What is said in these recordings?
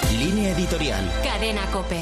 Línea editorial. Cadena COPE.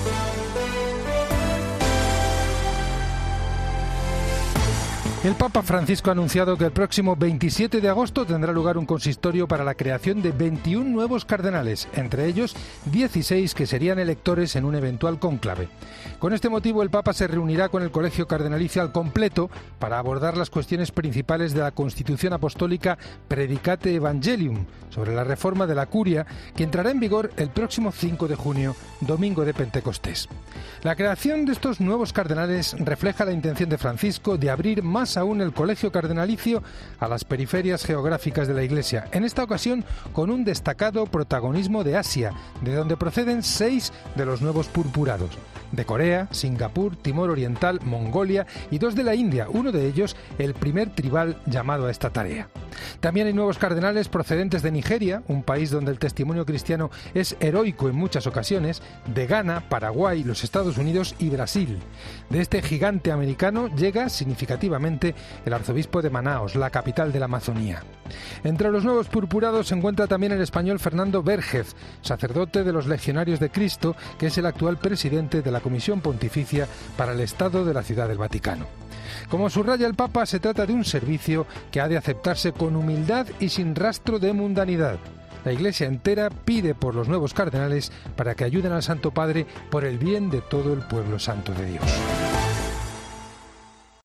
El Papa Francisco ha anunciado que el próximo 27 de agosto tendrá lugar un consistorio para la creación de 21 nuevos cardenales, entre ellos 16 que serían electores en un eventual cónclave. Con este motivo, el Papa se reunirá con el Colegio Cardenalicio al completo para abordar las cuestiones principales de la Constitución Apostólica Predicate Evangelium, sobre la reforma de la Curia, que entrará en vigor el próximo 5 de junio, domingo de Pentecostés. La creación de estos nuevos cardenales refleja la intención de Francisco de abrir más aún el colegio cardenalicio a las periferias geográficas de la Iglesia, en esta ocasión con un destacado protagonismo de Asia, de donde proceden 6 de los nuevos purpurados, de Corea, Singapur, Timor Oriental, Mongolia y 2 de la India, uno de ellos el primer tribal llamado a esta tarea. También hay nuevos cardenales procedentes de Nigeria, un país donde el testimonio cristiano es heroico en muchas ocasiones, de Ghana, Paraguay, los Estados Unidos y Brasil. De este gigante americano llega significativamente el arzobispo de Manaos, la capital de la Amazonía. Entre los nuevos purpurados se encuentra también el español Fernando Vérgez, sacerdote de los Legionarios de Cristo, que es el actual presidente de la Comisión Pontificia para el Estado de la Ciudad del Vaticano. Como subraya el Papa, se trata de un servicio que ha de aceptarse con humildad y sin rastro de mundanidad. La Iglesia entera pide por los nuevos cardenales para que ayuden al Santo Padre por el bien de todo el pueblo santo de Dios.